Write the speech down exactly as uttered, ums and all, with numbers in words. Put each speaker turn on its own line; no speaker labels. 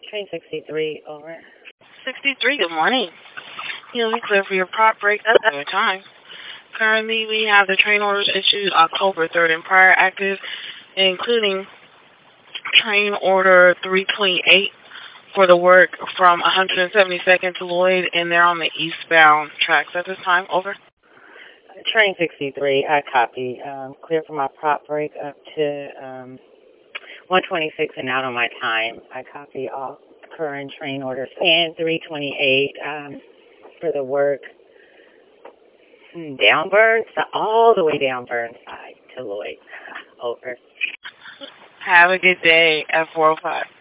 Train sixty-three, over.
sixty-three, good morning. You'll be clear for your prop break at other time. Currently, we have the train orders issued October third and prior active, including train order three twenty-eight for the work from one hundred seventy-second to Lloyd, and they're on the eastbound tracks at this time. Over.
Train sixty-three, I copy. Um, clear for my prop break up to um, one twenty-six and out on my time. I copy all current train orders and three twenty-eight um, for the work down Burnside, all the way down Burnside to Lloyd. Over.
Have a good day at four oh five.